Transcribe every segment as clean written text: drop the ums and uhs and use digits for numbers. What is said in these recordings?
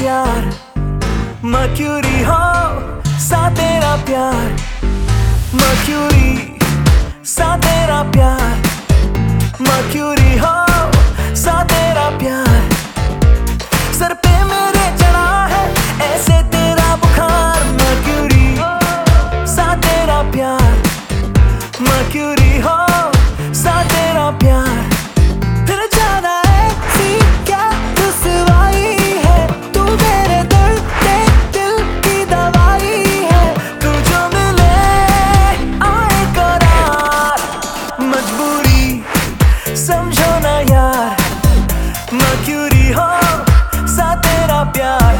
प्यार, मर्क्यूरी हो सा तेरा प्यार, मर्क्यूरी सा तेरा प्यार, मर्क्यूरी हो सा तेरा प्यार। सर पे मेरे चढ़ा है ऐसे तेरा बुखार, मर्क्यूरी सा तेरा प्यार, मर्क्यूरी हो सा तेरा प्यार। फिर जाना ऐसी क्या रुसवाई है, तू मेरे दर्द पे दिल की दवाई है। तू जो मिले आए करार, मजबूरी समझो ना यार, मर्क्यूरी हो सा तेरा प्यार।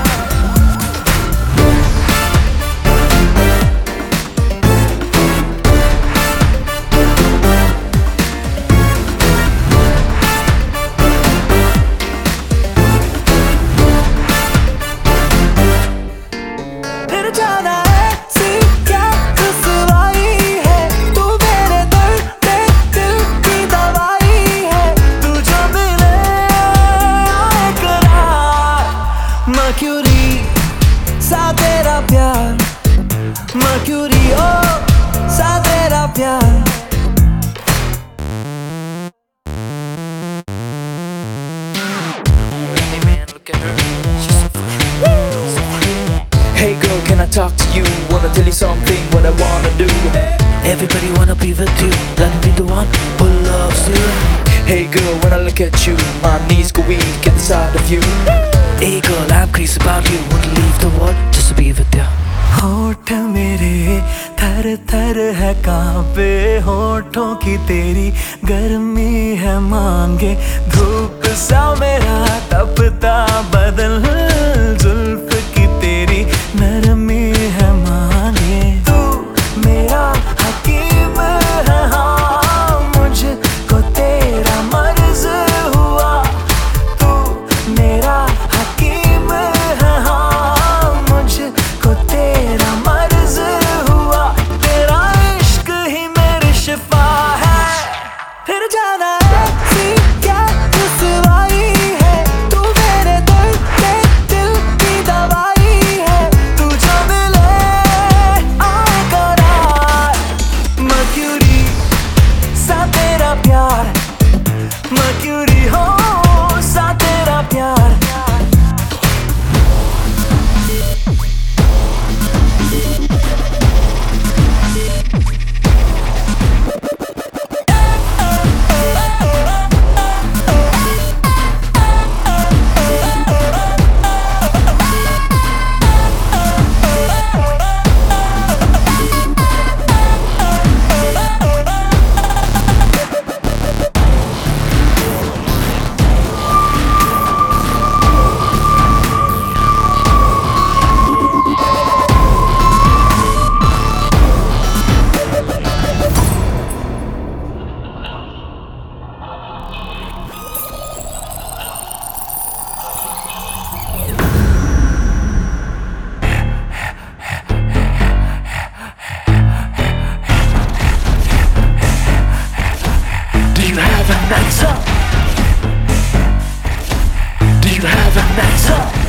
जाना ऐसी क्या रुसवाई है, तू मेरे दर्द पे दिल की दवाई है। तू जो मिले आए करार, मर्क्यूरी सा तेरा प्यार, मर्क्यूरी ओ सा तेरा प्यार। Hey girl, can I talk to you? Wanna tell you something, what I wanna do. Everybody wanna be with you, let me be the one who loves you. Hey girl, when I look at you, my knees go weak at the sight of you. Hey girl, I'm crazy about you, would leave the world just to be with you. होठ मेरे थर थर है कांपे, होठों की तेरी गर्मी है मांगे। धूप सा मेरा तपता बदन, जुल्फ की तेरी नरमी है मांगे। तू मेरा हकीम है हाँ, मुझको तेरा मर्ज हुआ। तू मेरा हकीम है हाँ, मुझको तेरा मर्ज हुआ। तेरा इश्क ही मेरी शिफा है। फिर जाना ऐसी क्या रुसवाई है, तू मेरे दर्द पे दिल की दवाई है। तू जो मिले आए करार, मर्क्यूरी सा तेरा प्यार, मर्क्यूरी हो सा तेरा प्यार। Do you have an answer? Do you have an answer?